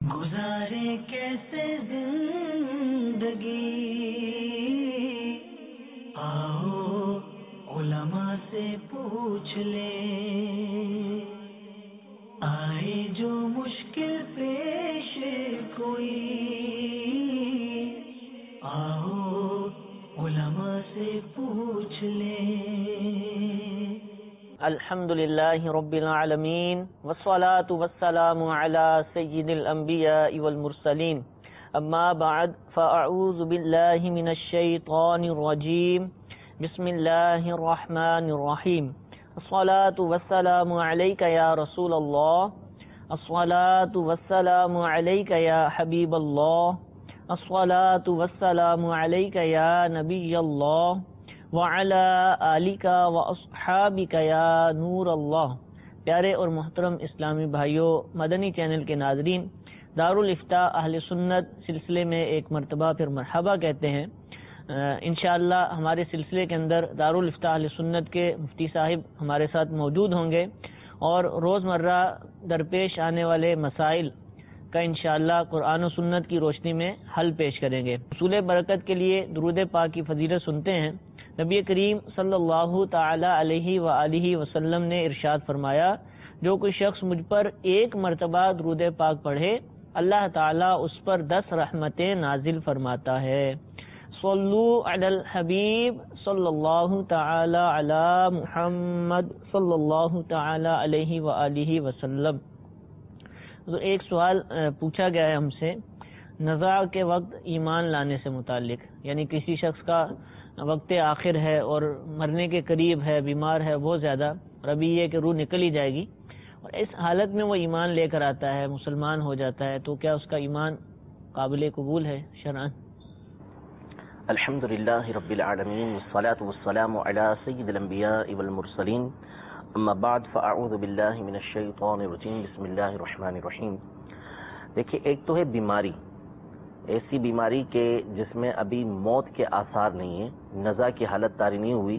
گزارے کیسے زندگی، آؤ علماء سے پوچھ لیں، آئے جو مشکل پیش کوئی، آؤ علماء سے پوچھ لیں۔ الحمدللہ رب العالمین والصلاة والسلام علی سید الانبیاء والمرسلین، اما بعد فاعوذ باللہ من الشیطان الرجیم، بسم اللہ الرحمن الرحیم۔ الصلاة والسلام علیک یا رسول اللہ، الصلاة والسلام علیک یا حبیب اللہ، الصلاة والسلام علیک یا نبی اللہ، وعلی آلک واصحابک یا نور اللہ۔ پیارے اور محترم اسلامی بھائیوں، مدنی چینل کے ناظرین، دارالافتاء اہل سنت سلسلے میں ایک مرتبہ پھر مرحبا کہتے ہیں۔ انشاءاللہ ہمارے سلسلے کے اندر دارالافتاء اہل سنت کے مفتی صاحب ہمارے ساتھ موجود ہوں گے اور روزمرہ درپیش آنے والے مسائل کا انشاءاللہ قرآن و سنت کی روشنی میں حل پیش کریں گے۔ حصول برکت کے لیے درود پاک کی فضیلت سنتے ہیں۔ نبی کریم صلی اللہ تعالی علیہ وآلہ وسلم نے ارشاد فرمایا، جو کوئی شخص مجھ پر ایک مرتبہ درود پاک پڑھے، اللہ تعالیٰ اس پر 10 رحمتیں نازل فرماتا ہے۔ صلو علی الحبیب صلی اللہ تعالی علی محمد صلی اللہ تعالی علیہ وآلہ وسلم۔ تو ایک سوال پوچھا گیا ہے ہم سے نزاع کے وقت ایمان لانے سے متعلق، یعنی کسی شخص کا وقت آخر ہے اور مرنے کے قریب ہے، بیمار ہے بہت زیادہ، اور ابھی یہ کہ روح نکل ہی جائے گی، اور اس حالت میں وہ ایمان لے کر آتا ہے، مسلمان ہو جاتا ہے، تو کیا اس کا ایمان قابل قبول ہے شرعاً؟ الحمدللہ رب العالمین والصلاة والسلام علی سید الانبیاء والمرسلین، اما بعد فاعوذ باللہ من الشیطان الرجیم، بسم اللہ الرحمن الرحیم۔ دیکھیے، ایک تو ہے بیماری، ایسی بیماری کہ جس میں ابھی موت کے آثار نہیں ہیں، نزع کی حالت طاری نہیں ہوئی،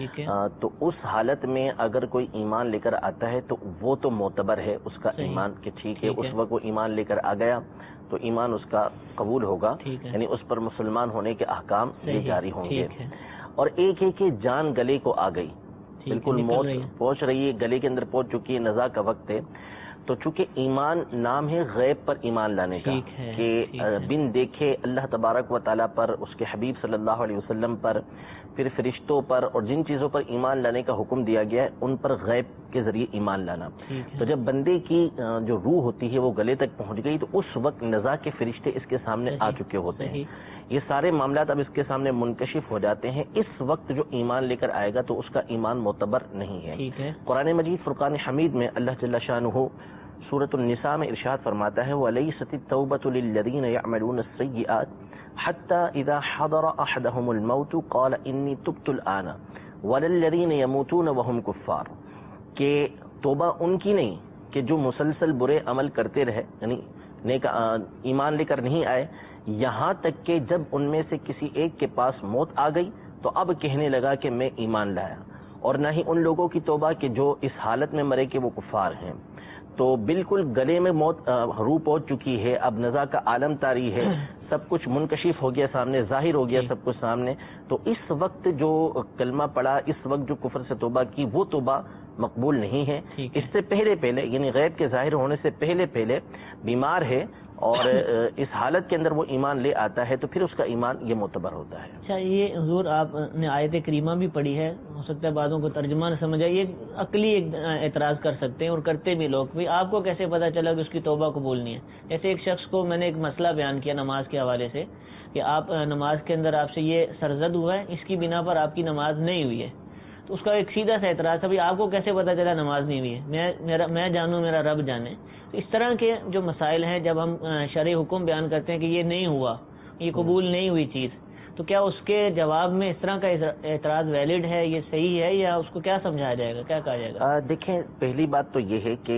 تو اس حالت میں اگر کوئی ایمان لے کر آتا ہے تو وہ تو معتبر ہے اس کا ایمان، کہ ٹھیک ہے اس وقت وہ ایمان لے کر آ گیا تو ایمان اس کا قبول ہوگا، یعنی اس پر مسلمان ہونے کے احکام یہ جاری ہوں گے۔ اور ایک ہے کہ جان گلے کو آ گئی، بالکل موت پہنچ رہی ہے، گلے کے اندر پہنچ چکی ہے، نزع کا وقت ہے، تو چونکہ ایمان نام ہے غیب پر ایمان لانے کا، کہ بن دیکھے اللہ تبارک و تعالیٰ پر، اس کے حبیب صلی اللہ علیہ وسلم پر، پھر فرشتوں پر، اور جن چیزوں پر ایمان لانے کا حکم دیا گیا ہے ان پر غیب کے ذریعے ایمان لانا۔ تو جب بندے کی جو روح ہوتی ہے وہ گلے تک پہنچ گئی تو اس وقت نزع کے فرشتے اس کے سامنے آ چکے ہوتے ہیں، یہ سارے معاملات اب اس کے سامنے منکشف ہو جاتے ہیں۔ اس وقت جو ایمان لے کر آئے گا تو اس کا ایمان معتبر نہیں ہے۔ قرآن مجید فرقان حمید میں اللہ جل شانہ سورۃ النساء میں ارشاد فرماتا ہے، وَلَيْسَتِ التَّوْبَةُ لِلَّذِينَ يَعْمَلُونَ السَّيِّئَاتِ حَتَّى إِذَا حَضَرَ أَحَدَهُمُ الْمَوْتُ قَالَ إِنِّي تُبْتُ الْآنَ وَلَا الَّذِينَ يَمُوتُونَ وَهُمْ كُفَّارٌ، کہ توبہ ان کی نہیں کہ جو مسلسل برے عمل کرتے رہے، یعنی نیک ایمان لے کر نہیں آئے، یہاں تک کہ جب ان میں سے کسی ایک کے پاس موت آ گئی تو اب کہنے لگا کہ میں ایمان لایا، اور نہ ہی ان لوگوں کی توبہ کہ جو اس حالت میں مرے کہ وہ کفار ہیں۔ تو بالکل گلے میں موت روح پہنچ چکی ہے، اب نزع کا عالم طاری ہے، سب کچھ منکشف ہو گیا سامنے، ظاہر ہو گیا سب کچھ سامنے، تو اس وقت جو کلمہ پڑا، اس وقت جو کفر سے توبہ کی، وہ توبہ مقبول نہیں ہے۔ اس سے پہلے یعنی غیب کے ظاہر ہونے سے پہلے بیمار ہے اور اس حالت کے اندر وہ ایمان لے آتا ہے تو پھر اس کا ایمان یہ معتبر ہوتا ہے۔ اچھا، یہ حضور آپ نے آیت کریمہ بھی پڑھی ہے، ہو سکتا ہے بعضوں کو ترجمہ نہ سمجھ آئے، یہ عقلی اعتراض کر سکتے ہیں اور کرتے بھی لوگ بھی، آپ کو کیسے پتا چلا کہ اس کی توبہ قبول نہیں ہے؟ جیسے ایک شخص کو میں نے ایک مسئلہ بیان کیا نماز کے حوالے سے کہ آپ نماز کے اندر آپ سے یہ سرزد ہوا ہے، اس کی بنا پر آپ کی نماز نہیں ہوئی ہے، تو اس کا ایک سیدھا سا اعتراض تھا، آپ کو کیسے پتا چلا نماز نہیں ہوئی ہے؟ میں جانوں میرا رب جانے۔ تو اس طرح کے جو مسائل ہیں، جب ہم شرعی حکم بیان کرتے ہیں کہ یہ نہیں ہوا، یہ قبول نہیں ہوئی چیز، تو کیا اس کے جواب میں اس طرح کا اعتراض ویلڈ ہے، یہ صحیح ہے، یا اس کو کیا سمجھایا جائے گا، کیا کہا جائے گا؟ دیکھیں، پہلی بات تو یہ ہے کہ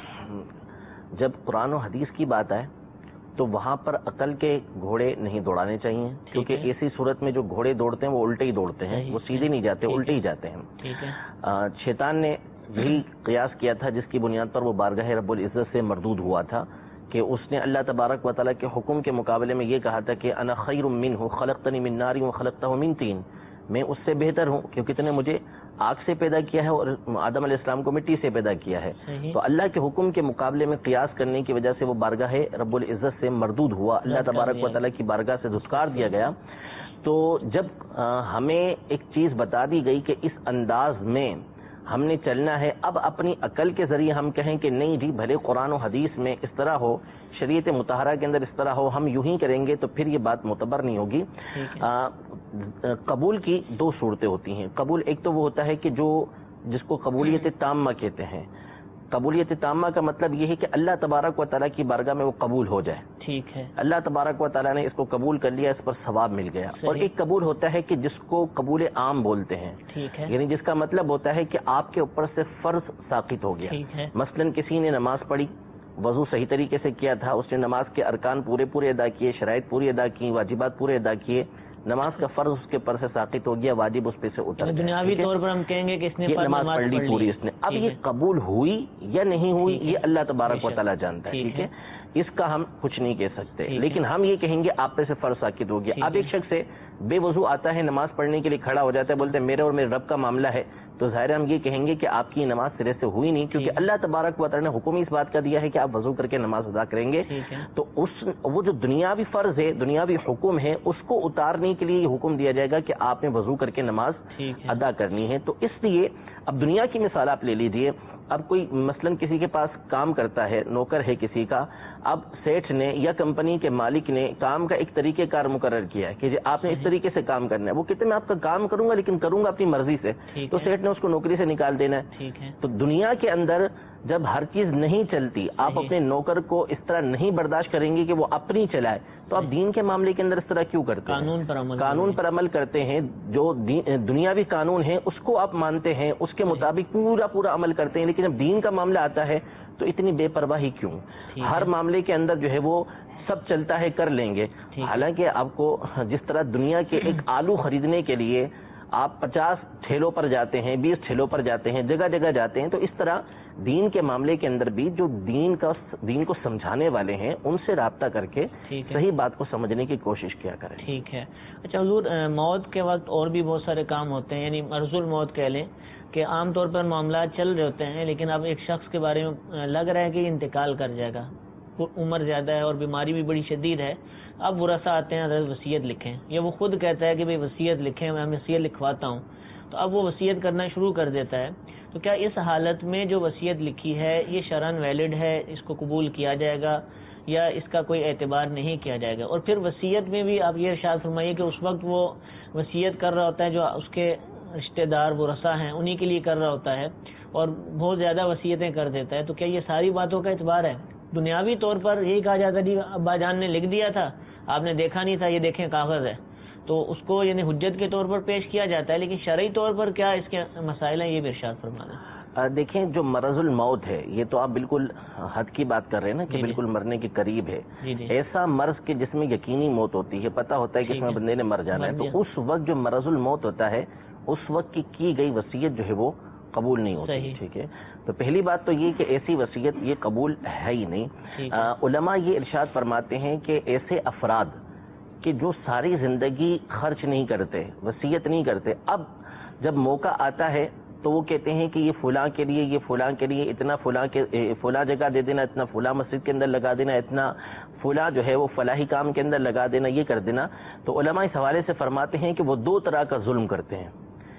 جب قرآن و حدیث کی بات آئے تو وہاں پر عقل کے گھوڑے نہیں دوڑانے چاہیے، کیونکہ ایسی صورت میں جو گھوڑے دوڑتے ہیں وہ الٹے ہی دوڑتے ہیں، وہ سیدھے نہیں جاتے، الٹے ہی جاتے ہیں۔ شیطان نے یہی قیاس کیا تھا جس کی بنیاد پر وہ بارگاہ رب العزت سے مردود ہوا تھا کہ اس نے اللہ تبارک و تعالیٰ کے حکم کے مقابلے میں یہ کہا تھا کہ انا خیر منہ خلقتنی من نار وخلقتہ من طین، میں اس سے بہتر ہوں کیونکہ تم نے مجھے آگ سے پیدا کیا ہے اور آدم علیہ السلام کو مٹی سے پیدا کیا ہے. تو اللہ کے حکم کے مقابلے میں قیاس کرنے کی وجہ سے وہ بارگاہ رب العزت سے مردود ہوا، اللہ تبارک و تعالیٰ کی بارگاہ سے دھتکار دیا گیا. تو جب ہمیں ایک چیز بتا دی گئی کہ اس انداز میں ہم نے چلنا ہے، اب اپنی عقل کے ذریعے ہم کہیں کہ نہیں جی بھلے قرآن و حدیث میں اس طرح ہو، شریعت مطہرہ کے اندر اس طرح ہو، ہم یوں ہی کریں گے، تو پھر یہ بات معتبر نہیں ہوگی. قبول کی دو صورتیں ہوتی ہیں. قبول ایک تو وہ ہوتا ہے کہ جس کو قبولیت تامہ کہتے ہیں. قبولیت تامہ کا مطلب یہ ہے کہ اللہ تبارک و تعالیٰ کی بارگاہ میں وہ قبول ہو جائے. ٹھیک ہے، اللہ تبارک و تعالیٰ نے اس کو قبول کر لیا، اس پر ثواب مل گیا. اور ایک قبول ہوتا ہے کہ جس کو قبول عام بولتے ہیں، ٹھیک ہے، یعنی جس کا مطلب ہوتا ہے کہ آپ کے اوپر سے فرض ساقط ہو گیا. ٹھیک ہے، مثلا کسی نے نماز پڑھی، وضو صحیح طریقے سے کیا تھا، اس نے نماز کے ارکان پورے ادا کیے، شرائط پوری ادا کی، واجبات پورے ادا کیے، نماز کا فرض اس کے پر سے ساقط ہو گیا، واجب اس پہ سے اتر گیا. دنیاوی طور پر ہم کہیں گے کہ اس نے نماز پڑھ لی پوری اس نے. اب یہ قبول ہوئی یا نہیں ہوئی یہ اللہ تبارک و تعالیٰ جانتا ہے. ٹھیک ہے، اس کا ہم کچھ نہیں کہہ سکتے، لیکن ہم یہ کہیں گے آپ پہ سے فرض ساقط ہو گیا. اب ایک شخص سے بے وضو آتا ہے، نماز پڑھنے کے لیے کھڑا ہو جاتا ہے، بولتے ہیں میرے اور میرے رب کا معاملہ ہے، تو ظاہر ہم یہ کہیں گے کہ آپ کی نماز سرے سے ہوئی نہیں، کیونکہ اللہ تبارک و تعالیٰ نے حکم اس بات کا دیا ہے کہ آپ وضو کر کے نماز ادا کریں گے. تو وہ جو دنیاوی فرض ہے، دنیاوی حکم ہے، اس کو اتارنے کے لیے یہ حکم دیا جائے گا کہ آپ نے وضو کر کے نماز ادا کرنی ہے. تو اس لیے اب دنیا کی مثال آپ لے لیجئے. اب کوئی مثلا کسی کے پاس کام کرتا ہے، نوکر ہے کسی کا، اب سیٹھ نے یا کمپنی کے مالک نے کام کا ایک طریقہ کار مقرر کیا ہے کہ آپ نے اس طریقے سے کام کرنا ہے. وہ کہتے ہیں میں آپ کا کام کروں گا لیکن کروں گا اپنی مرضی سے، تو سیٹھ نے اس کو نوکری سے نکال دینا ہے. تو دنیا کے اندر جب ہر چیز نہیں چلتی، آپ اپنے نوکر کو اس طرح نہیں برداشت کریں گے کہ وہ اپنی چلائے، تو آپ دین کے معاملے کے اندر اس طرح کیوں کرتے ہیں؟ قانون پر عمل کرتے ہیں، جو دنیاوی قانون ہے اس کو آپ مانتے ہیں، اس کے مطابق پورا عمل کرتے ہیں، لیکن جب دین کا معاملہ آتا ہے تو اتنی بے پرواہی کیوں؟ ہر معاملے کے اندر جو ہے وہ سب چلتا ہے، کر لیں گے. حالانکہ آپ کو جس طرح دنیا کے ایک آلو خریدنے کے لیے آپ 50 ٹھیلوں پر جاتے ہیں، 20 ٹھیلوں پر جاتے ہیں، جگہ جاتے ہیں، تو اس طرح دین کے معاملے کے اندر بھی جو دین کو سمجھانے والے ہیں ان سے رابطہ کر کے صحیح بات کو سمجھنے کی کوشش کیا کریں. ٹھیک ہے. اچھا حضور، موت کے وقت اور بھی بہت سارے کام ہوتے ہیں، یعنی مرض الموت کہہ لیں کہ عام طور پر معاملات چل رہے ہوتے ہیں، لیکن اب ایک شخص کے بارے میں لگ رہا ہے کہ انتقال کر جائے گا، عمر زیادہ ہے اور بیماری بھی بڑی شدید ہے. اب ورثہ آتے ہیں، وصیت لکھیں، یا وہ خود کہتا ہے کہ بھئی وصیت لکھیں، میں وصیت لکھواتا ہوں، تو اب وہ وصیت کرنا شروع کر دیتا ہے. تو کیا اس حالت میں جو وصیت لکھی ہے یہ شرعاً ویلڈ ہے، اس کو قبول کیا جائے گا یا اس کا کوئی اعتبار نہیں کیا جائے گا؟ اور پھر وصیت میں بھی آپ یہ ارشاد فرمائیے کہ اس وقت وہ وصیت کر رہا ہوتا ہے جو اس کے رشتہ دار ورثہ ہیں انہی کے لیے کر رہا ہوتا ہے اور بہت زیادہ وصیتیں کر دیتا ہے، تو کیا یہ ساری باتوں کا اعتبار ہے؟ دنیاوی طور پر یہی کہا جاتا ہے ابا جان نے لکھ دیا تھا، آپ نے دیکھا نہیں تھا، یہ دیکھیں کاغذ ہے، تو اس کو یعنی حجت کے طور پر پیش کیا جاتا ہے، لیکن شرعی طور پر کیا اس کے مسائل ہیں، یہ بھی ارشاد فرمانا. دیکھیں جو مرض الموت ہے یہ تو آپ بالکل حد کی بات کر رہے ہیں نا کہ بالکل مرنے کے قریب ہے. ایسا مرض کہ جس میں یقینی موت ہوتی ہے، پتہ ہوتا ہے کہ اس میں بندے نے مر جانا ہے، تو اس وقت جو مرض الموت ہوتا ہے اس وقت کی گئی وصیت جو ہے وہ قبول نہیں ہوتی. ٹھیک ہے، تو پہلی بات تو یہ کہ ایسی وصیت یہ قبول ہے ہی نہیں. علماء یہ ارشاد فرماتے ہیں کہ ایسے افراد کہ جو ساری زندگی خرچ نہیں کرتے، وصیت نہیں کرتے، اب جب موقع آتا ہے تو وہ کہتے ہیں کہ یہ فلاں کے لیے، یہ فلاں کے لیے اتنا فلاں جگہ دے دینا، اتنا فلاں مسجد کے اندر لگا دینا، اتنا فلاں جو ہے وہ فلاحی کام کے اندر لگا دینا، یہ کر دینا. تو علماء اس حوالے سے فرماتے ہیں کہ وہ دو طرح کا ظلم کرتے ہیں.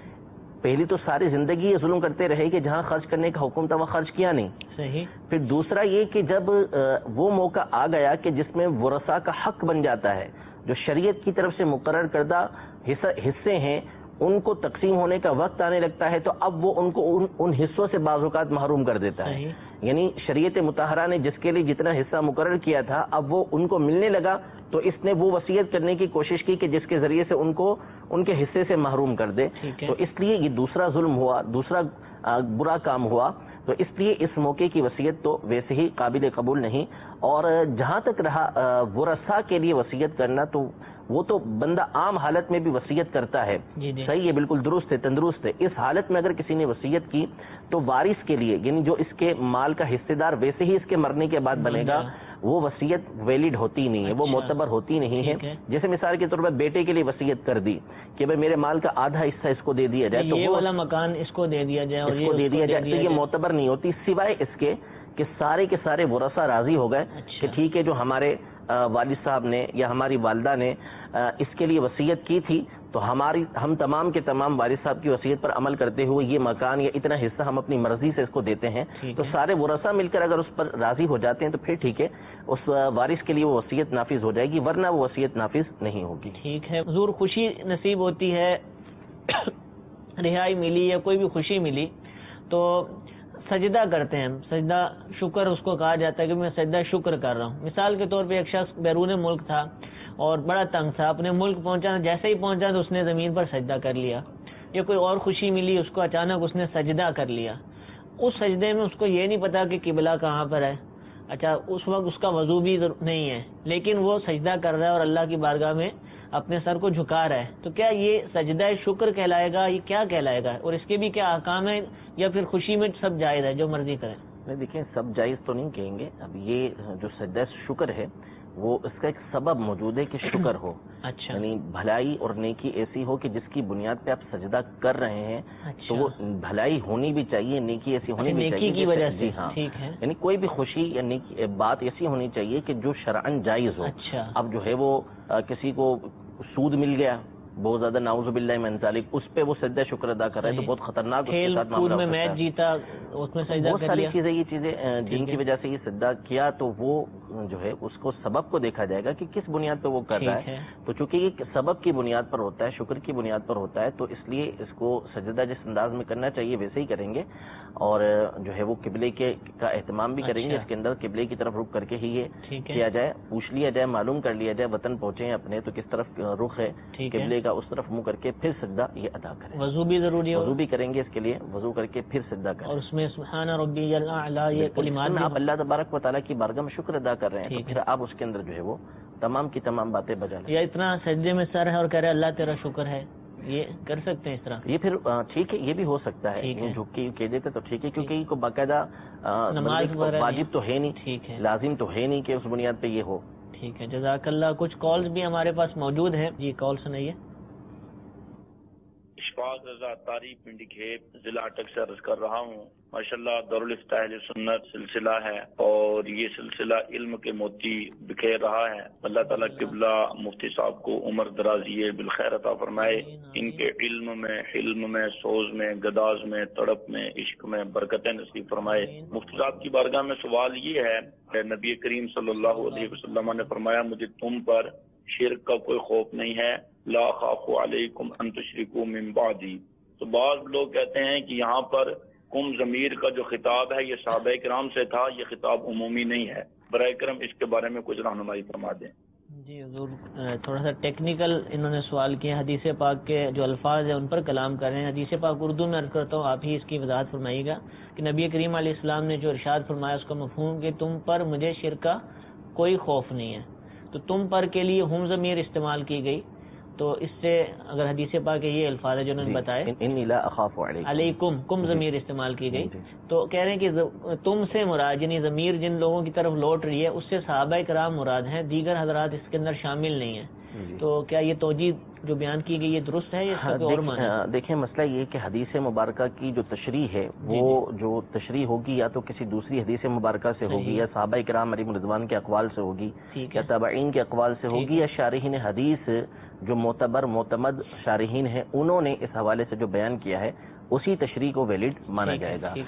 پہلی تو ساری زندگی یہ ظلم کرتے رہے کہ جہاں خرچ کرنے کا حکم تھا وہ خرچ کیا نہیں. صحیح. پھر دوسرا یہ کہ جب وہ موقع آ گیا کہ جس میں ورثہ کا حق بن جاتا ہے، جو شریعت کی طرف سے مقرر کردہ حصے ہیں ان کو تقسیم ہونے کا وقت آنے لگتا ہے، تو اب وہ ان کو ان حصوں سے بعض اوقات محروم کر دیتا ہے. یعنی شریعت مطہرہ نے جس کے لیے جتنا حصہ مقرر کیا تھا اب وہ ان کو ملنے لگا، تو اس نے وہ وصیت کرنے کی کوشش کی کہ جس کے ذریعے سے ان کو ان کے حصے سے محروم کر دے. تو اس لیے یہ دوسرا ظلم ہوا، دوسرا برا کام ہوا. تو اس لیے اس موقع کی وصیت تو ویسے ہی قابل قبول نہیں. اور جہاں تک رہا ورثہ کے لیے وصیت کرنا، تو وہ تو بندہ عام حالت میں بھی وصیت کرتا ہے. صحیح ہے، بالکل درست ہے، تندرست ہے. اس حالت میں اگر کسی نے وصیت کی تو وارث کے لیے، یعنی جو اس کے مال کا حصے دار ویسے ہی اس کے مرنے کے بعد بنے گا، وہ وصیت ویلڈ ہوتی نہیں ہے، وہ معتبر ہوتی نہیں ہے۔ جیسے مثال کے طور پر بیٹے کے لیے وصیت کر دی کہ بھائی میرے مال کا آدھا حصہ اس کو دے دیا جائے، تو یہ والا مکان اس کو دے دیا جائے اور اس کو دے دیا جائے، تو یہ معتبر نہیں ہوتی، سوائے اس کے کہ سارے کے سارے ورثہ راضی ہو گئے کہ ٹھیک ہے جو ہمارے والد صاحب نے یا ہماری والدہ نے اس کے لیے وصیت کی تھی، تو ہم تمام کے تمام والد صاحب کی وصیت پر عمل کرتے ہوئے یہ مکان یا اتنا حصہ ہم اپنی مرضی سے اس کو دیتے ہیں، تو سارے ورثہ مل کر اگر اس پر راضی ہو جاتے ہیں تو پھر ٹھیک ہے، اس وارث کے لیے وہ وصیت نافذ ہو جائے گی، ورنہ وہ وصیت نافذ نہیں ہوگی۔ ٹھیک ہے حضور، خوشی نصیب ہوتی ہے، رہائی ملی یا کوئی بھی خوشی ملی تو سجدہ کرتے ہیں، سجدہ شکر اس کو کہا جاتا ہے کہ میں سجدہ شکر کر رہا ہوں۔ مثال کے طور پہ ایک شخص بیرون ملک تھا اور بڑا تنگ تھا، اپنے ملک پہنچا، جیسے ہی پہنچا تو اس نے زمین پر سجدہ کر لیا، یا کوئی اور خوشی ملی اس کو، اچانک اس نے سجدہ کر لیا۔ اس سجدے میں اس کو یہ نہیں پتا کہ قبلہ کہاں پر ہے، اچھا اس وقت اس کا وضو بھی نہیں ہے، لیکن وہ سجدہ کر رہا ہے اور اللہ کی بارگاہ میں اپنے سر کو جھکا رہا ہے، تو کیا یہ سجدہ شکر کہلائے گا؟ یہ کیا کہلائے گا؟ اور اس کے بھی کیا احکام ہیں، یا پھر خوشی میں سب جائز ہے جو مرضی کریں؟ نہیں دیکھیں، سب جائز تو نہیں کہیں گے، اب یہ جو سجدہ شکر ہے وہ اس کا ایک سبب موجود ہے کہ شکر ہو، اچھا، یعنی بھلائی اور نیکی ایسی ہو کہ جس کی بنیاد پہ آپ سجدہ کر رہے ہیں، تو وہ بھلائی ہونی بھی چاہیے، نیکی ایسی ہونی بھی چاہیے، نیکی کی وجہ سے، جی ہاں، یعنی کوئی بھی خوشی یا نیکی بات ایسی ہونی چاہیے کہ جو شرعاً جائز ہو۔ اچھا، اب جو ہے وہ کسی کو سود مل گیا بہت زیادہ، نعوذ باللہ من ذالک، اس پہ وہ سجدہ شکر ادا کر رہا ہے تو بہت خطرناک اس کے ساتھ معاملہ ہو سکتا ہے۔ میچ جیتا اس میں سجدہ بہت کر ساری لیا، چیزیں، یہ چیزیں جن کی وجہ سے یہ سجدہ کیا، تو وہ جو ہے اس کو سبب کو دیکھا جائے گا کہ کس بنیاد پہ وہ کر رہا ہے، تو چونکہ یہ سبب کی بنیاد پر ہوتا ہے، شکر کی بنیاد پر ہوتا ہے، تو اس لیے اس کو سجدہ جس انداز میں کرنا چاہیے ویسے ہی کریں گے، اور جو ہے وہ قبلے کا اہتمام بھی کریں گے، اس کے اندر قبلے کی طرف رخ کر کے ہی یہ کیا جائے، پوچھ لیا جائے، معلوم کر لیا جائے وطن پہنچے اپنے تو کس طرف رخ ہے قبلے کا، اس طرف منہ کر کے پھر سجدہ یہ ادا کریں۔ وضو بھی ضروری ہے، وضو بھی کریں گے، اس کے لیے وضو کر کے پھر سجدہ کریں، اور اس میں سبحان ربی الاعلی یہ کلمات آپ اللہ تبارک و تعالیٰ کی بارگاہ میں شکر ادا کر رہے ہیں، تو پھر آپ اس کے اندر جو ہے وہ تمام کی تمام باتیں بجا لیں۔ یا اتنا سجدے میں سر ہے اور کہہ رہے اللہ تیرا شکر ہے، یہ کر سکتے ہیں اس طرح؟ یہ پھر ٹھیک ہے، یہ بھی ہو سکتا ہے، جھک کے کہہ دیتے تو ٹھیک ہے، کیونکہ یہ کو باقاعدہ واجب تو ہے نہیں، ٹھیک ہے، لازم تو ہے نہیں کہ اس بنیاد پہ یہ ہو۔ ٹھیک ہے، جزاک اللہ۔ کچھ کالز بھی ہمارے پاس موجود ہیں، جی کال سنائیے۔ اشفاق رضا تاری پنڈی کھیپ ضلع اٹک سے عرض کر رہا ہوں، ماشاءاللہ دارالفتاء اہل سنت سلسلہ ہے اور یہ سلسلہ علم کے موتی بکھیر رہا ہے۔ اللہ تعالیٰ قبلہ مفتی صاحب کو عمر درازی بالخیر عطا فرمائے، ان کے علم میں سوز میں گداز میں تڑپ میں عشق میں برکتیں نصیب فرمائے۔ مفتی صاحب کی بارگاہ میں سوال یہ ہے، نبی کریم صلی اللہ علیہ وسلم نے فرمایا مجھے تم پر شرک کا کوئی خوف نہیں ہے، لا خاف علیکم ان تشرکوا من بعدی۔ تو بعض لوگ کہتے ہیں کہ یہاں پر کم ضمیر کا جو خطاب ہے یہ صحابہ کرام سے تھا، یہ خطاب عمومی نہیں ہے، برائے کرم اس کے بارے میں کچھ رہنمائی فرما دیں۔ جی حضور، تھوڑا سا ٹیکنیکل انہوں نے سوال کیا، حدیث پاک کے جو الفاظ ہیں ان پر کلام کر رہے ہیں۔ حدیث پاک اردو میں عرض کرتا ہوں، آپ ہی اس کی وضاحت فرمائیے گا کہ نبی کریم علیہ السلام نے جو ارشاد فرمایا اس کا مفہوم کہ تم پر مجھے شرک کا کوئی خوف نہیں ہے، تو تم پر کے لیے ہم ضمیر استعمال کی گئی، تو اس سے اگر حدیث پاک کے یہ الفاظ ہیں جو انہوں نے بتائے، انی لا اخاف علیکم، کم ضمیر استعمال کی گئی، تو کہہ رہے ہیں کہ تم سے مراد یعنی ضمیر جن لوگوں کی طرف لوٹ رہی ہے اس سے صحابہ کرام مراد ہیں، دیگر حضرات اس کے اندر شامل نہیں ہیں، تو کیا یہ توجیہ جو بیان کی گئی یہ درست ہے یا اس کا اور معنی؟ دیکھیں مسئلہ یہ کہ حدیث مبارکہ کی جو تشریح ہے وہ جو تشریح ہوگی یا تو کسی دوسری حدیث مبارکہ سے ہوگی، یا صحابہ کرام علیہم رضوان کے اقوال سے ہوگی، یا تابعین کے اقوال سے ہوگی، یا شارحین حدیث جو معتبر معتمد شارحین ہیں انہوں نے اس حوالے سے جو بیان کیا ہے اسی تشریح کو ویلڈ مانا جائے گا۔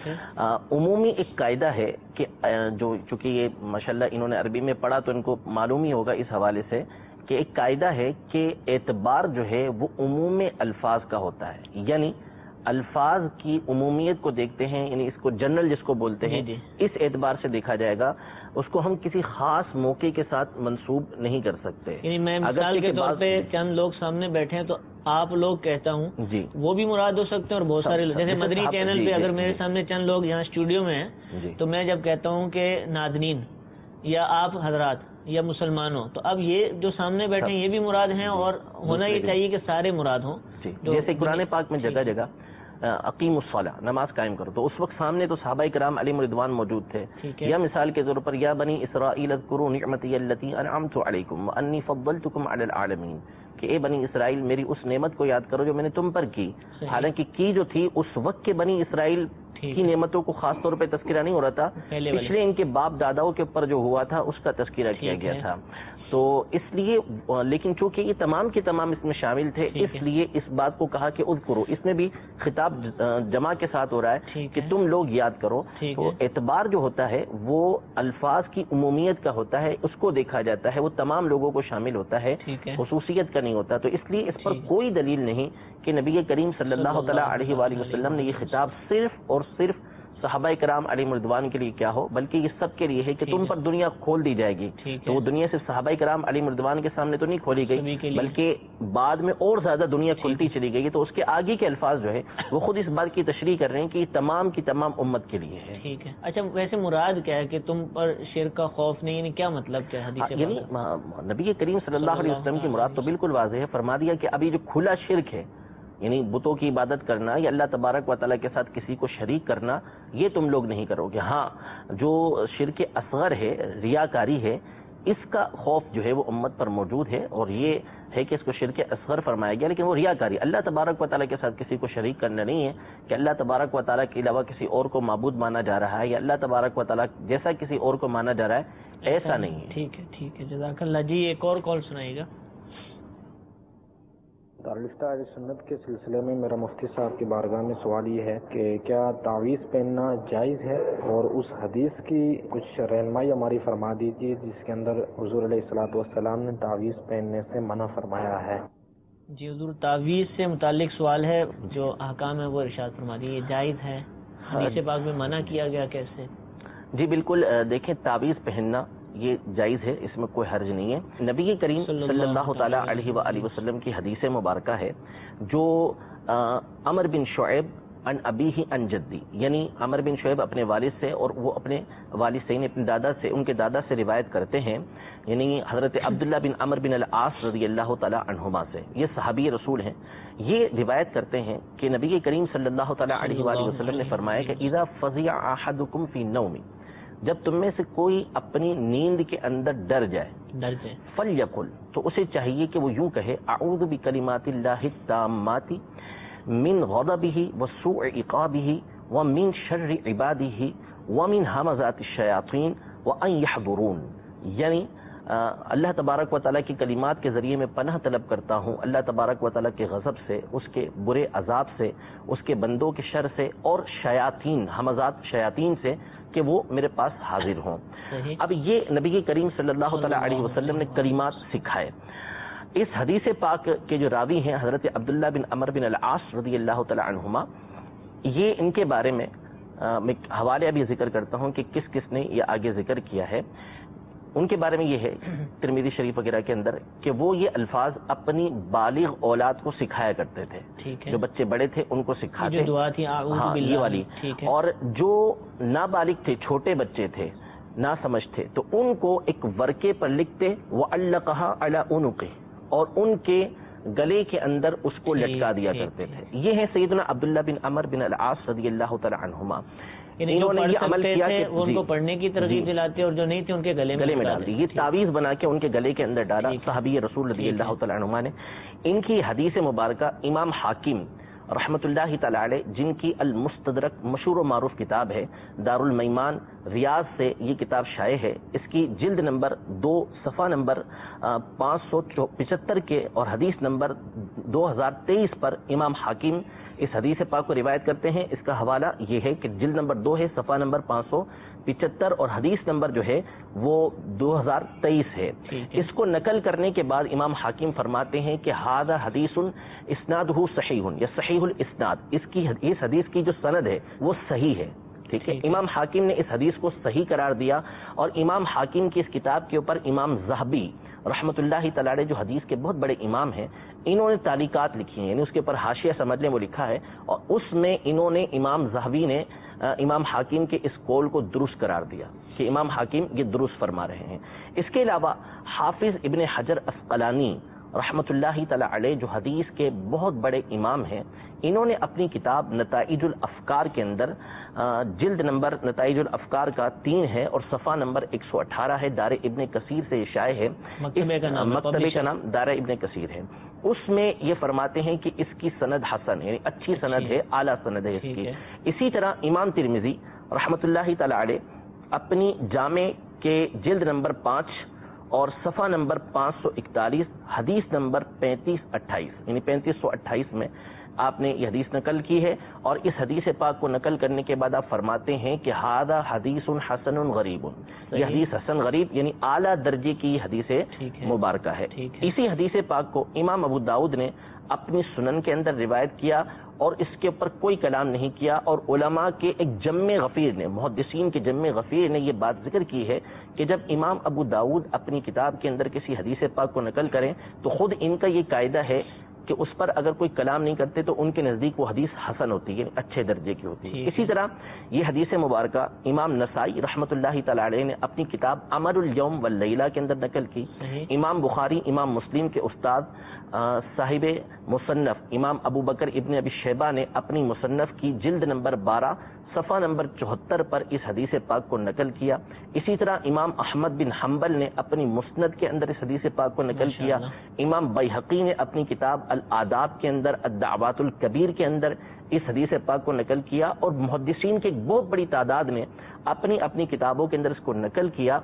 عمومی ایک قاعدہ ہے کہ جو چونکہ یہ ماشاءاللہ انہوں نے عربی میں پڑھا تو ان کو معلوم ہی ہوگا اس حوالے سے کہ ایک قاعدہ ہے کہ اعتبار جو ہے وہ عموم الفاظ کا ہوتا ہے، یعنی الفاظ کی عمومیت کو دیکھتے ہیں، یعنی اس کو جنرل جس کو بولتے ہیں اس اعتبار سے دیکھا جائے گا، اس کو ہم کسی خاص موقع کے ساتھ منسوب نہیں کر سکتے۔ یعنی میں مثال کے طور پہ چند لوگ سامنے بیٹھے ہیں تو آپ لوگ کہتا ہوں جی وہ بھی مراد ہو سکتے ہیں، اور بہت سارے جیسے مدنی چینل پہ اگر میرے سامنے چند لوگ یہاں اسٹوڈیو میں ہیں تو میں جب کہتا ہوں کہ ناظرین یا آپ حضرات یا مسلمانوں، تو اب یہ جو سامنے بیٹھے ہیں یہ بھی مراد ہیں، اور ہونا یہ چاہیے کہ سارے مراد ہوں۔ جیسے قرآن پاک میں جگہ جگہ اقیم الصلاۃ، نماز قائم کرو، تو اس وقت سامنے تو صحابہ کرام علیہم رضوان موجود تھے. یا مثال کے طور پر یا بنی اسرائیل اذکروا نعمتی التی انعمت علیکم وانی فضلتکم علی العالمین، کہ اے بنی اسرائیل میری اس نعمت کو یاد کرو جو میں نے تم پر کی. حالانکہ کی جو تھی اس وقت کے بنی اسرائیل کی نعمتوں کو خاص طور پہ تذکرہ نہیں ہو رہا تھا، پچھلے ان کے باپ داداؤں کے اوپر جو ہوا تھا اس کا تذکرہ کیا گیا تھا. تو اس لیے لیکن چونکہ یہ تمام کے تمام اس میں شامل تھے، اس لیے اس بات کو کہا کہ اذکرو، اس میں بھی خطاب جمع کے ساتھ ہو رہا ہے کہ تم لوگ یاد کرو. تو اعتبار جو ہوتا ہے وہ الفاظ کی عمومیت کا ہوتا ہے، اس کو دیکھا جاتا ہے، وہ تمام لوگوں کو شامل ہوتا ہے، خصوصیت کا نہیں ہوتا. تو اس لیے اس پر کوئی دلیل نہیں کہ نبی کریم صلی اللہ تعالیٰ علیہ وآلہ وسلم نے یہ خطاب صرف اور صرف صحابہ کرام علیہ رضوان کے لیے کیا ہو، بلکہ یہ سب کے لیے ہے کہ تم پر دنیا کھول دی جائے گی. تو وہ دنیا صرف صحابہ کرام علیہ رضوان کے سامنے تو نہیں کھولی گئی، بلکہ بعد میں اور زیادہ دنیا کھلتی چلی گئی. تو اس کے آگے کے الفاظ جو ہے وہ خود اس بات کی تشریح کر رہے ہیں کہ یہ تمام کی تمام امت کے لیے ہے. ٹھیک ہے. اچھا ویسے مراد کیا ہے کہ تم پر شرک کا خوف نہیں، یعنی کیا مطلب کیا حدیث؟ یعنی نبی کریم صلی اللہ علیہ وسلم کی مراد تو بالکل واضح ہے. فرما دیا کہ ابھی جو کھلا شرک ہے، یعنی بتوں کی عبادت کرنا یا اللہ تبارک و تعالیٰ کے ساتھ کسی کو شریک کرنا، یہ تم لوگ نہیں کرو گے. ہاں جو شرک اصغر ہے، ریاکاری ہے، اس کا خوف جو ہے وہ امت پر موجود ہے، اور یہ ہے کہ اس کو شرک اصغر فرمایا گیا. لیکن وہ ریاکاری اللہ تبارک و تعالیٰ کے ساتھ کسی کو شریک کرنا نہیں ہے کہ اللہ تبارک و تعالیٰ کے علاوہ کسی اور کو معبود مانا جا رہا ہے یا اللہ تبارک و تعالیٰ جیسا کسی اور کو مانا جا رہا ہے، ایسا نہیں ہے. ٹھیک ہے ٹھیک ہے، جزاک اللہ. جی ایک اور کال سنائیے گا. دارالفتہ اہل سنت کے سلسلے میں میرا مفتی صاحب کی بارگاہ میں سوال یہ ہے کہ کیا تعویذ پہننا جائز ہے، اور اس حدیث کی کچھ رہنمائی ہماری فرما دیجیے جس کے اندر حضور علیہ الصلوۃ والسلام نے تعویذ پہننے سے منع فرمایا ہے. جی حضور تعویذ سے متعلق سوال ہے، جو احکام ہے وہ ارشاد فرما دیجیے. جائز ہے، حدیث پاک میں منع کیا گیا کیسے؟ جی بالکل. دیکھیں تعویذ پہننا یہ جائز ہے، اس میں کوئی حرج نہیں ہے. نبی کریم صلی اللہ تعالیٰ علیہ وآلہ وسلم کی حدیث مبارکہ ہے جو عمر بن شعیب عن ابیہ عن جدی، یعنی عمر بن شعیب اپنے والد سے اور وہ اپنے والد سے اپنے دادا سے، ان کے دادا سے روایت کرتے ہیں، یعنی حضرت عبداللہ بن عمر بن العاص رضی اللہ تعالیٰ عنہما سے. یہ صحابی رسول ہیں. یہ روایت کرتے ہیں کہ نبی کریم صلی اللہ تعالیٰ علیہ وآلہ وسلم نے فرمایا کہ اذا فزع احدکم فی النوم، جب تم میں سے کوئی اپنی نیند کے اندر ڈر جائے، فلیقل، تو اسے چاہیے کہ وہ یوں کہے اعوذ بکلمات اللہ التامات من غضبہ وسوء عقابہ ومن شر عبادہ ومن ہمزات الشیاطین وان یحضرون، یعنی اللہ تبارک و تعالیٰ کی کلمات کے ذریعے میں پناہ طلب کرتا ہوں اللہ تبارک و تعالیٰ کے غضب سے، اس کے برے عذاب سے، اس کے بندوں کے شر سے، اور شیاطین، ہمزات شیاطین سے، کہ وہ میرے پاس حاضر ہوں. اب یہ نبی کریم صلی اللہ تعالیٰ علیہ وسلم نے کلمات سکھائے. اس حدیث پاک کے جو راوی ہیں حضرت عبداللہ بن عمر بن العاص رضی اللہ تعالیٰ عنہما، یہ ان کے بارے میں میں حوالے ابھی ذکر کرتا ہوں کہ کس کس نے یہ آگے ذکر کیا ہے. ان کے بارے میں یہ ہے ترمذی شریف وغیرہ کے اندر کہ وہ یہ الفاظ اپنی بالغ اولاد کو سکھایا کرتے تھے. جو بچے بڑے تھے ان کو سکھاتے، ہاں یہ والی. اور جو نابالغ تھے، چھوٹے بچے تھے، نہ سمجھ تھے، تو ان کو ایک ورقے پر لکھتے وَعَلَّقَهَا عَلَى عُنُقِهِ، اور ان کے گلے کے اندر اس کو لٹکا دیا کرتے تھے. یہ ہیں سیدنا عبداللہ بن عمر بن العاص رضی اللہ تعالی عنہما. انہوں نے یہ عمل کیا کہ ان کو پڑھنے کی ترغیب دلاتے اور جو نہیں تھے ان کے گلے میں ڈال دی. یہ تعویذ بنا کے ان کے گلے کے اندر ڈالا صحابی رسول رضی اللہ تعالی عنہما نے. ان کی حدیث مبارکہ امام حاکم رحمۃ اللہ تعالی علیہ، جن کی المستدرک مشہور و معروف کتاب ہے، دار المیمان ریاض سے یہ کتاب شائع ہے. اس کی جلد نمبر 2 صفحہ نمبر 575 کے اور حدیث نمبر 2023 پر امام حاکم اس حدیث پاک کو روایت کرتے ہیں. اس کا حوالہ یہ ہے کہ جلد نمبر 2 ہے، صفحہ نمبر 575، اور حدیث نمبر جو ہے وہ 2023 ہے. اس کو نقل کرنے کے بعد امام حاکم فرماتے ہیں کہ ھذا حدیث اسنادہ صحیح یا صحیح الاسناد، اس حدیث کی جو سند ہے وہ صحیح ہے. ٹھیک ہے. امام حاکم نے اس حدیث کو صحیح قرار دیا، اور امام حاکم کی اس کتاب کے اوپر امام ذہبی رحمۃ اللہ تعالی علیہ جو حدیث کے بہت بڑے امام ہیں، انہوں نے تعلیقات لکھی ہیں، یعنی اس کے اوپر حاشیہ سمجھ لیں وہ لکھا ہے، اور اس میں انہوں نے امام ذہبی نے امام حاکم کے اس قول کو درست قرار دیا کہ امام حاکم یہ درست فرما رہے ہیں. اس کے علاوہ حافظ ابن حجر اسقلانی رحمۃ اللہ تعالی علیہ جو حدیث کے بہت بڑے امام ہیں، انہوں نے اپنی کتاب نتائج الافکار کے اندر جلد نمبر نتائج الافکار کا 3 ہے اور صفحہ نمبر 118 ہے، دار ابن کثیر سے یہ شائع ہے، مکتبے کا نام دار ابن کثیر ہے۔ اس میں یہ فرماتے ہیں کہ اس کی سند حسن، یعنی اچھی سند ہے، اعلیٰ سند ہے اس کی۔ اسی طرح امام ترمذی رحمۃ اللہ تعالی علیہ اپنی جامع کے جلد نمبر 5 اور صفحہ نمبر 541 حدیث نمبر 3528 یعنی 3528 میں آپ نے یہ حدیث نقل کی ہے، اور اس حدیث پاک کو نقل کرنے کے بعد آپ فرماتے ہیں کہ ھذا حدیث حسن غریب، یہ حدیث حسن غریب یعنی اعلیٰ درجے کی حدیث مبارکہ ہے۔ اسی حدیث پاک کو امام ابو داؤد نے اپنی سنن کے اندر روایت کیا اور اس کے اوپر کوئی کلام نہیں کیا، اور علماء کے ایک جمع غفیر نے، محدثین کے جمع غفیر نے یہ بات ذکر کی ہے کہ جب امام ابو داؤد اپنی کتاب کے اندر کسی حدیث پاک کو نقل کریں تو خود ان کا یہ قاعدہ ہے کہ اس پر اگر کوئی کلام نہیں کرتے تو ان کے نزدیک وہ حدیث حسن ہوتی ہے، اچھے درجے کی ہوتی ہے۔ اسی طرح یہ حدیث مبارکہ امام نسائی رحمۃ اللہ تعالی علیہ نے اپنی کتاب عمل الیوم واللیلہ کے اندر نقل کی۔ امام بخاری امام مسلم کے استاد صاحب مصنف امام ابو بکر ابن ابی شیبہ نے اپنی مصنف کی جلد نمبر 12 صفحہ نمبر 74 پر اس حدیث پاک کو نقل کیا۔ اسی طرح امام احمد بن حنبل نے اپنی مسند کے اندر اس حدیث پاک کو نقل کیا۔ امام بیہقی نے اپنی کتاب الآداب کے اندر الدعوات الکبیر کے اندر اس حدیث پاک کو نقل کیا، اور محدثین کی ایک بہت بڑی تعداد نے اپنی اپنی کتابوں کے اندر اس کو نقل کیا،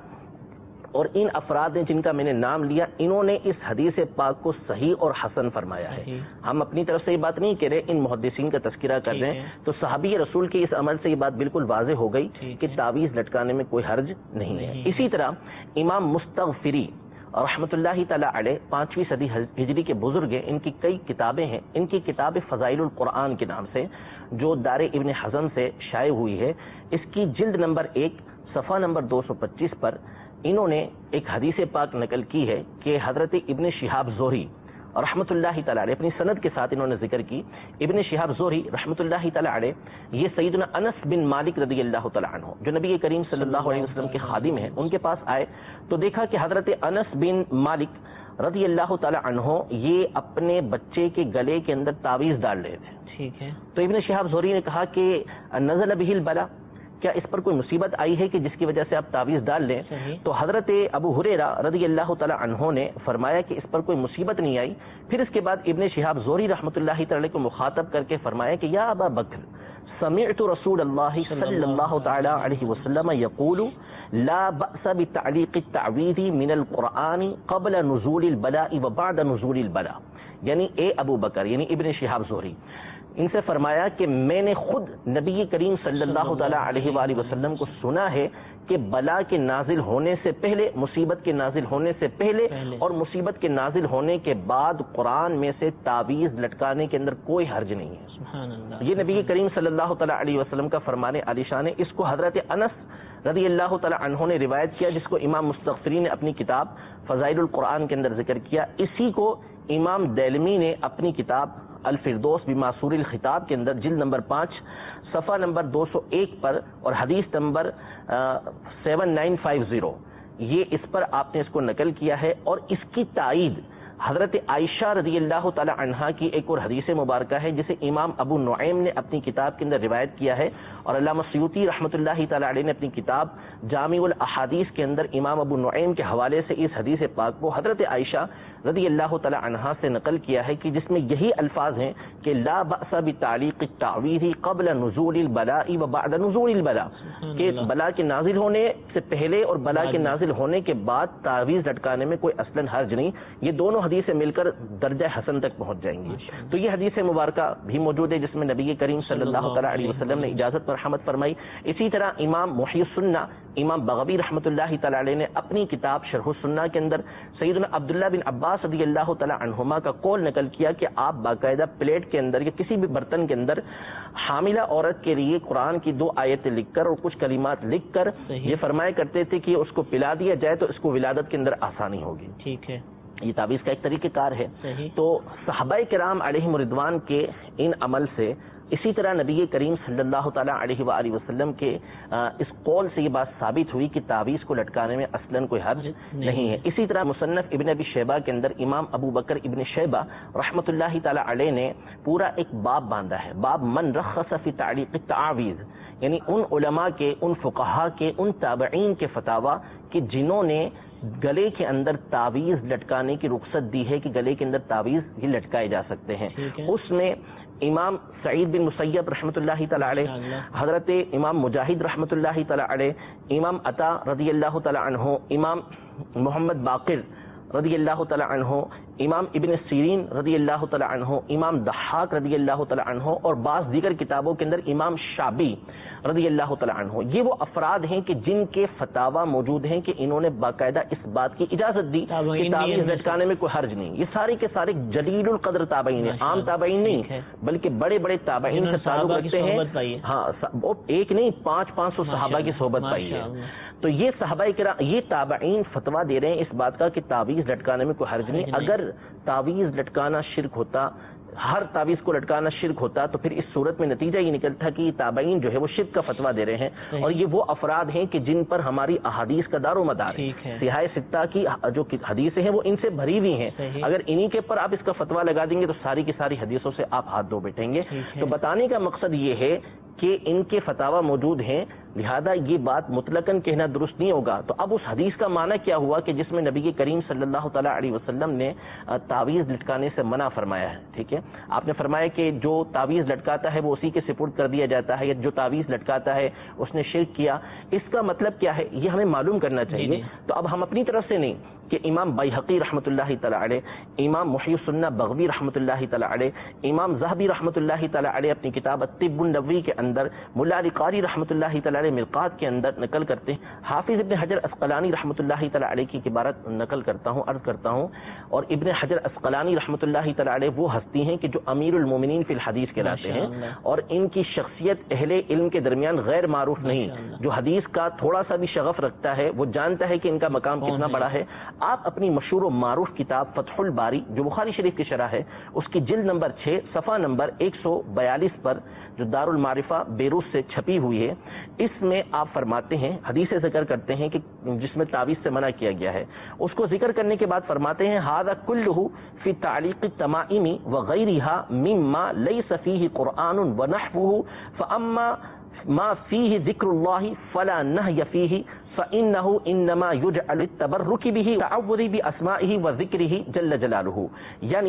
اور ان افراد نے جن کا میں نے نام لیا انہوں نے اس حدیث پاک کو صحیح اور حسن فرمایا ہے۔ ہم اپنی طرف سے یہ بات نہیں کہہ رہے، ان محدثین کا تذکرہ کر رہے ہیں، تو صحابی رسول کے اس عمل سے یہ بات بالکل واضح ہو گئی کہ تعویذ لٹکانے میں کوئی حرج نہیں ہے۔ اسی طرح امام مستغفری رحمۃ اللہ تعالی علیہ 5ویں صدی ہجری کے بزرگ ہیں، ان کی کئی کتابیں ہیں، ان کی کتاب فضائل القرآن کے نام سے جو دار ابن حزم سے شائع ہوئی ہے، اس کی جلد نمبر 1 صفحہ نمبر 225 پر انہوں نے ایک حدیث پاک نقل کی ہے کہ حضرت ابن شہاب زہری رحمۃ اللہ تعالی علیہ اپنی سند کے ساتھ انہوں نے ذکر کی، ابن شہاب زہری رحمۃ اللہ تعالی علیہ یہ سیدنا انس بن مالک رضی اللہ تعالی عنہ جو نبی کریم صلی اللہ علیہ وسلم کے خادم ہیں، ان کے پاس آئے تو دیکھا کہ حضرت انس بن مالک رضی اللہ تعالی عنہ یہ اپنے بچے کے گلے کے اندر تعویذ ڈال رہے تھے۔ ٹھیک ہے، تو ابن شہاب زہری نے کہا کہ نزل بہ البلا، کیا اس پر کوئی مصیبت آئی ہے کہ جس کی وجہ سے آپ تعویذ ڈال لیں؟ تو حضرت ابو ہریرہ رضی اللہ تعالی عنہ نے فرمایا کہ اس پر کوئی مصیبت نہیں آئی۔ پھر اس کے بعد ابن شہاب زہری رحمۃ اللہ تعالی کو مخاطب کر کے فرمایا کہ یا ابا بکر سمعت رسول اللہ صلی اللہ تعالی علیہ وسلم یقول لا بأس بتعلیق التعویذ من القرآن قبل نزول البلاء وبعد نزول البلاء، یعنی اے ابو بکر یعنی ابن شہاب زہری ان سے فرمایا کہ میں نے خود نبی کریم صلی اللہ تعالی علیہ وآلہ وسلم کو سنا ہے کہ بلا کے نازل ہونے سے پہلے، مصیبت کے نازل ہونے سے پہلے اور مصیبت کے نازل ہونے کے بعد قرآن میں سے تعویذ لٹکانے کے اندر کوئی حرج نہیں ہے۔ سبحان اللہ، یہ نبی کریم صلی اللہ تعالی علیہ وسلم کا فرمان عالی شان ہے۔ اس کو حضرت انس رضی اللہ تعالی عنہ نے روایت کیا، جس کو امام مستغفری نے اپنی کتاب فضائل القرآن کے اندر ذکر کیا۔ اسی کو امام دیلمی نے اپنی کتاب الفردوس بماسور الخطاب کے اندر جلد نمبر 5 صفحہ نمبر 201 پر اور حدیث نمبر 7950 یہ اس پر آپ نے اس کو نقل کیا ہے، اور اس کی تائید حضرت عائشہ رضی اللہ تعالی عنہا کی ایک اور حدیث مبارکہ ہے جسے امام ابو نعیم نے اپنی کتاب کے اندر روایت کیا ہے، اور علامہ سیوطی رحمۃ اللہ تعالی علیہ نے اپنی کتاب جامع الاحادیث کے اندر امام ابو نعیم کے حوالے سے اس حدیث پاک کو حضرت عائشہ رضی اللہ تعالی عنہا سے نقل کیا ہے کہ جس میں یہی الفاظ ہیں کہ لا بأس بتعلیق التعویذ قبل نزول البلاء وبعد نزول البلاء، کہ بلا کے نازل ہونے سے پہلے اور بلا کے نازل ہونے کے بعد تعویذ لٹکانے میں کوئی اصلاً حرج نہیں۔ یہ دونوں حدیثیں مل کر درجہ حسن تک پہنچ جائیں گی۔ تو یہ حدیث مبارکہ بھی موجود ہے جس میں نبی کریم صلی اللہ تعالی علیہ وسلم نے اجازت پر رحمت فرمائی۔ اسی طرح امام محی السنہ امام بغوی رحمۃ اللہ تعالی علیہ نے اپنی کتاب شرح السنہ کے اندر سیدنا عبداللہ بن عباس رضی اللہ تعالی عنہما کا قول نقل کیا کہ آپ باقاعدہ پلیٹ کے اندر یا کسی بھی برتن کے اندر حاملہ عورت کے لیے قرآن کی 2 آیتیں لکھ کر اور کچھ کلمات لکھ کر یہ فرمایا کرتے تھے کہ اس کو پلا دیا جائے تو اس کو ولادت کے اندر آسانی ہوگی۔ ٹھیک ہے، یہ تعویذ کا ایک طریقہ کار ہے۔ تو صحابہ کرام علیہم رضوان کے ان عمل سے اسی طرح نبی کریم صلی اللہ تعالیٰ علیہ وآلہ وسلم کے اس قول سے یہ بات ثابت ہوئی کہ تعویذ کو لٹکانے میں اصلاً کوئی حرج نہیں ہے. اسی طرح مصنف ابن ابی شیبہ کے اندر امام ابو بکر ابن شیبہ رحمۃ اللہ تعالیٰ علیہ نے پورا ایک باب باندھا ہے, باب من رخص فی تعلیق التعاویذ, یعنی ان علماء کے, ان فقہا کے, ان تابعین کے فتاوی کہ جنہوں نے گلے کے اندر تعویذ لٹکانے کی رخصت دی ہے کہ گلے کے اندر تعویذ یہ لٹکائے جا سکتے ہیں. اس میں امام سعید بن مسیب رحمۃ اللہ تعالیٰ علیہ, حضرت امام مجاہد رحمۃ اللہ تعالیٰ علیہ, امام عطا رضی اللہ تعالیٰ عنہ, امام محمد باقر رضی اللہ تعالیٰ عنہ, امام ابن سیرین رضی اللہ تعالیٰ عنہ, امام ضحاک رضی اللہ تعالیٰ عنہ, اور بعض دیگر کتابوں کے اندر امام شعبی رضی اللہ تعالیٰ عنہ. یہ وہ افراد ہیں کہ جن کے فتاوی موجود ہیں کہ انہوں نے باقاعدہ اس بات کی اجازت دی کہ تعویذ لٹکانے میں کوئی حرج نہیں. یہ سارے کے سارے جلیل القدر تابعین ہیں, عام تابعین نہیں بلکہ بڑے بڑے تابعین سے تعلق رکھتے ہیں. ہاں, ایک نہیں 500 صحابہ کی صحبت پائی ہے. تو یہ صحابہ کرام, یہ تابعین فتویٰ دے رہے ہیں اس بات کا کہ تعویذ لٹکانے میں کوئی حرج نہیں. اگر تعویذ لٹکانا شرک ہوتا, ہر تعویذ کو لٹکانا شرک ہوتا, تو پھر اس صورت میں نتیجہ یہ نکلتا کہ یہ تابعین جو ہے وہ شرک کا فتویٰ دے رہے ہیں, اور یہ وہ افراد ہیں کہ جن پر ہماری احادیث کا دار و مدار ہے. صحاح ستہ کی جو حدیثیں ہیں وہ ان سے بھری ہوئی ہیں. اگر انہی کے پر آپ اس کا فتویٰ لگا دیں گے تو ساری کی ساری حدیثوں سے آپ ہاتھ دھو بیٹھیں گے. تو بتانے کا مقصد یہ ہے کہ ان کے فتاوی موجود ہیں, لہذا یہ بات مطلقاً کہنا درست نہیں ہوگا. تو اب اس حدیث کا معنی کیا ہوا کہ جس میں نبی کریم صلی اللہ تعالیٰ علیہ وسلم نے تعویذ لٹکانے سے منع فرمایا ہے. ٹھیک ہے, آپ نے فرمایا کہ جو تعویذ لٹکاتا ہے وہ اسی کے سپرد کر دیا جاتا ہے, یا جو تعویذ لٹکاتا ہے اس نے شرک کیا. اس کا مطلب کیا ہے یہ ہمیں معلوم کرنا چاہیے. تو اب ہم اپنی طرف سے نہیں کہ امام بیہقی رحمۃ اللہ تعالیٰ علیہ, امام محی السنہ بغوی رحمۃ اللہ تعالیٰ علیہ, امام ذہبی رحمۃ اللہ تعالیٰ علیہ اپنی کتاب الطب النبوی کے اندر, ملا علی قاری رحمۃ اللہ تعالیٰ علیہ مرقات کے اندر نقل کرتے ہیں. حافظ ابن حجر اسقلانی رحمۃ اللہ تعالیٰ علیہ کی عبارت نقل کرتا ہوں, عرض کرتا ہوں. اور ابن حجر اسقلانی رحمۃ اللہ تعالیٰ علیہ وہ ہستی ہیں کہ جو امیر المومنین فی الحدیث کہلاتے ہیں, اور ان کی شخصیت اہل علم کے درمیان غیر معروف نہیں. جو حدیث کا تھوڑا سا بھی شغف رکھتا ہے وہ جانتا ہے کہ ان کا مقام کتنا بڑا ہے. آپ اپنی مشہور و معروف کتاب فتح الباری جو بخاری شریف کی شرح ہے, اس کی جلد نمبر 6 صفحہ نمبر 142 پر جو دار المعرفہ بیروت سے چھپی ہوئی ہے, اس میں آپ فرماتے ہیں, حدیث ذکر کرتے ہیں کہ جس میں تعویذ سے منع کیا گیا ہے, اس کو ذکر کرنے کے بعد فرماتے ہیں ھذا کلہ فی تعلیق التمائم وغیرہا مما لیس فیہ قرآن ونحوہ فاما ما فیہ ذکر اللہ فلا نہی فیہ فإنه انما يجعل التبرك به تعوذ باسمائه وذکرہ جل جلالہ. یعنی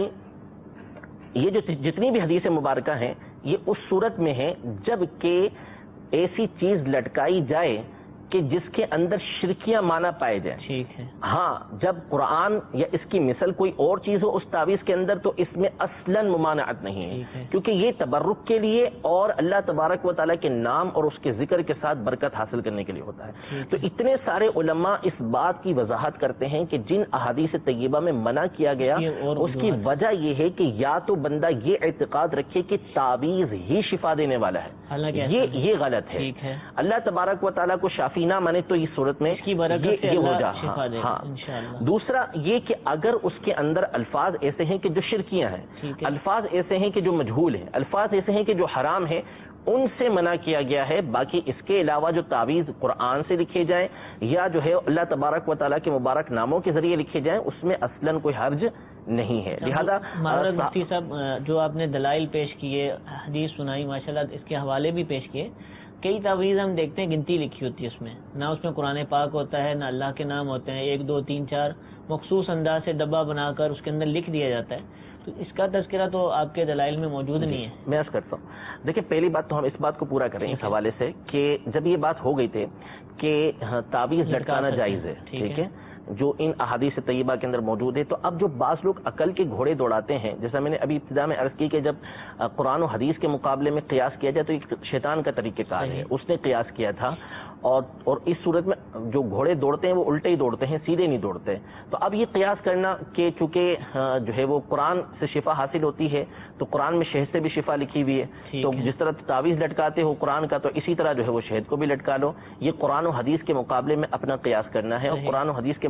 یہ جو جتنی بھی حدیث مبارکہ ہیں یہ اس صورت میں ہیں جب کہ ایسی چیز لٹکائی جائے کہ جس کے اندر شرکیہ معنی پائے جائیں. ٹھیک ہے. ہاں, جب قرآن یا اس کی مثل کوئی اور چیز ہو اس تعویذ کے اندر تو اس میں اصلاً ممانعت نہیں ہے, کیونکہ یہ تبرک کے لیے اور اللہ تبارک و تعالیٰ کے نام اور اس کے ذکر کے ساتھ برکت حاصل کرنے کے لیے ہوتا ہے. تو اتنے سارے علماء اس بات کی وضاحت کرتے ہیں کہ جن احادیث طیبہ میں منع کیا گیا اس کی وجہ یہ ہے کہ یا تو بندہ یہ اعتقاد رکھے کہ تعویذ ہی شفا دینے والا ہے, یہ غلط ہے. اللہ تبارک و تعالیٰ کو شافی نہ مانے تو اس صورت میں یہ ہو جا. ہاں, دوسرا یہ کہ اگر اس کے اندر الفاظ ایسے ہیں کہ جو شرکیاں ہیں, الفاظ ایسے ہیں کہ جو مجہول ہیں, الفاظ ایسے ہیں کہ جو حرام ہیں, ان سے منع کیا گیا ہے. باقی اس کے علاوہ جو تعویذ قرآن سے لکھے جائیں یا جو ہے اللہ تبارک و تعالیٰ کے مبارک ناموں کے ذریعے لکھے جائیں اس میں اصلاً کوئی حرج نہیں ہے. لہذا مفتی صاحب جو آپ نے دلائل پیش کیے, حدیث سنائی, ماشاءاللہ اس کے حوالے بھی پیش کیے. کئی تعویذ ہم دیکھتے ہیں گنتی لکھی ہوتی ہے, اس میں نہ اس میں قرآن پاک ہوتا ہے نہ اللہ کے نام ہوتے ہیں, 1 2 3 4 مخصوص انداز سے ڈبہ بنا کر اس کے اندر لکھ دیا جاتا ہے. تو اس کا تذکرہ تو آپ کے دلائل میں موجود نہیں ہے. میں عرض کرتا ہوں, دیکھیں پہلی بات تو ہم اس بات کو پورا کریں اس حوالے سے کہ جب یہ بات ہو گئی تھی کہ تعویذ لٹکانا جائز ہے, ٹھیک ہے, جو ان احادیث طیبہ کے اندر موجود ہے, تو اب جو بعض لوگ عقل کے گھوڑے دوڑاتے ہیں, جیسا میں نے ابھی ابتدا میں عرض کی کہ جب قرآن و حدیث کے مقابلے میں قیاس کیا جائے تو ایک شیطان کا طریقہ کار ہے, اس نے قیاس کیا تھا, اور اس صورت میں جو گھوڑے دوڑتے ہیں وہ الٹے ہی دوڑتے ہیں, سیدھے نہیں دوڑتے. تو اب یہ قیاس کرنا کہ چونکہ جو ہے وہ قرآن سے شفا حاصل ہوتی ہے تو قرآن میں شہد سے بھی شفا لکھی ہوئی ہے, تو جس طرح تعویذ لٹکاتے ہو قرآن کا تو اسی طرح جو ہے وہ شہد کو بھی لٹکا لو. یہ قرآن و حدیث کے مقابلے میں اپنا قیاس کرنا ہے, اور قرآن و حدیث کے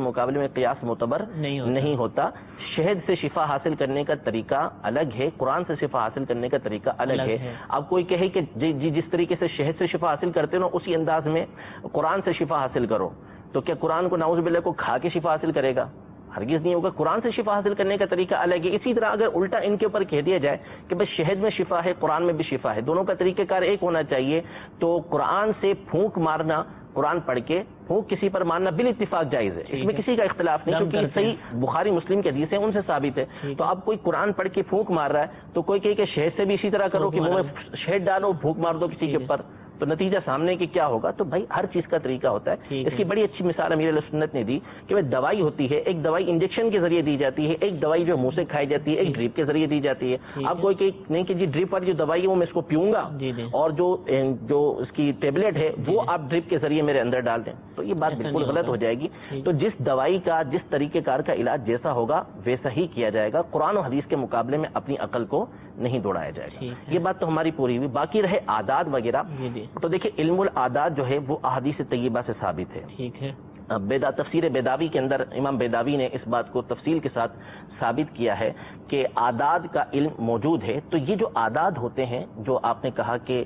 مقابلے میں قیاس معتبر نہیں ہوتا. شہد سے شفا حاصل کرنے کا طریقہ الگ ہے, قرآن سے شفا حاصل کرنے کا طریقہ الگ ہے. اب کوئی کہے کہ جس طریقے سے شہد سے شفا حاصل کرتے ہو اسی انداز میں قرآن سے شفا حاصل کرو, تو کیا قرآن کو نعوذ باللہ کو کھا کے شفا حاصل کرے گا؟ ہرگز نہیں ہوگا. قرآن سے شفا حاصل کرنے کا طریقہ الگ ہے. اسی طرح اگر الٹا ان کے اوپر کہہ دیا جائے کہ بس شہد میں شفا ہے, قرآن میں بھی شفا ہے, دونوں کا طریقہ کار ایک ہونا چاہیے, تو قرآن سے پھونک مارنا, قرآن پڑھ کے پھونک کسی پر مارنا بال اتفاق جائز ہے, اس میں کسی کا اختلاف نہیں, کیونکہ صحیح بخاری مسلم کی حدیث ہے, ان سے ثابت ہے. تو اب کوئی قرآن پڑھ کے پھونک مار رہا ہے تو کوئی کہے کہ شہد سے بھی اسی طرح کرو کہ منہ میں شہد ڈالو, پھونک مار دو کسی کے اوپر, تو نتیجہ سامنے کہ کیا ہوگا. تو بھائی ہر چیز کا طریقہ ہوتا ہے. اس کی بڑی اچھی مثال امیر علیہ سنت نے دی کہ وہ دوائی ہوتی ہے, ایک دوائی انجیکشن کے ذریعے دی جاتی ہے, ایک دوائی جو منہ سے کھائی جاتی ہے, ایک ڈرپ کے ذریعے دی جاتی ہے. اب کوئی کہ نہیں کہ جی ڈرپ والی جو دوائی ہے وہ میں اس کو پیوں گا, اور جو اس کی ٹیبلٹ ہے وہ آپ ڈرپ کے ذریعے میرے اندر ڈال دیں, تو یہ بات بالکل غلط ہو جائے گی. تو جس دوائی کا جس طریقہ کار کا علاج جیسا ہوگا ویسا ہی کیا جائے گا. قرآن و حدیث کے مقابلے میں اپنی عقل کو نہیں دوڑایا جائے گا. یہ بات تو ہماری پوری ہوئی. باقی رہے عادات وغیرہ, تو دیکھیں علم العادات جو ہے وہ احادیث طیبہ سے ثابت ہے. ٹھیک ہے. تفسیر بیداوی کے اندر امام بیداوی نے اس بات کو تفصیل کے ساتھ ثابت کیا ہے کہ عادات کا علم موجود ہے. تو یہ جو عادات ہوتے ہیں جو آپ نے کہا کہ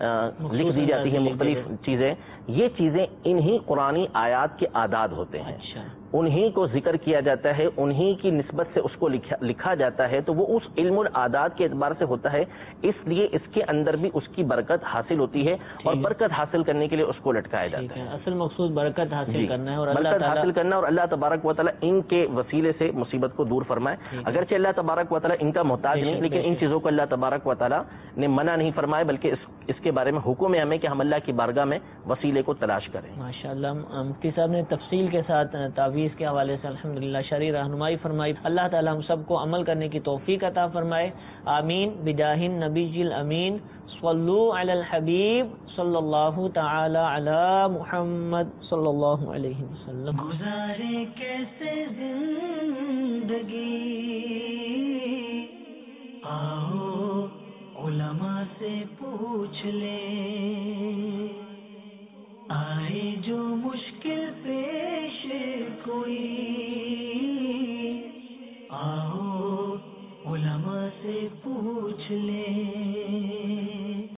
لکھ دی جاتی ہیں مختلف چیزیں, یہ چیزیں انہی قرآنی آیات کے عادات ہوتے ہیں. انہی کو ذکر کیا جاتا ہے, انہی کی نسبت سے اس کو لکھا جاتا ہے, تو وہ اس علم العادات کے اعتبار سے ہوتا ہے. اس لیے اس کے اندر بھی اس کی برکت حاصل ہوتی ہے, اور برکت حاصل کرنے کے لیے اس کو لٹکایا جاتا ہے. اصل مقصود برکت حاصل کرنا ہے, اور برکت حاصل کرنا, اور اللہ تبارک و تعالیٰ ان کے وسیلے سے مصیبت کو دور فرمائے. اگرچہ اللہ تبارک و تعالیٰ ان کا محتاج نہیں, لیکن ان چیزوں کو اللہ تبارک و تعالیٰ نے منع نہیں فرمائے, بلکہ اس کے بارے میں حکم ہے ہمیں کہ ہم اللہ کی بارگاہ میں وسیلے کو تلاش کریں. ماشاءاللہ مفتی صاحب نے تفصیل کے ساتھ تعویذ کے حوالے سے الحمدللہ شرعی رہنمائی فرمائی. اللہ تعالیٰ ہم سب کو عمل کرنے کی توفیق عطا فرمائے. آمین. بجاہ النبی الامین صلو علی الحبیب صلی اللہ تعالی علی محمد صلی اللہ علیہ وسلم. گزارے کیسے زندگی, آؤ علماء سے پوچھ لیں, آئے جو مشکل پیش کوئی, آؤ علماء سے پوچھ لیں.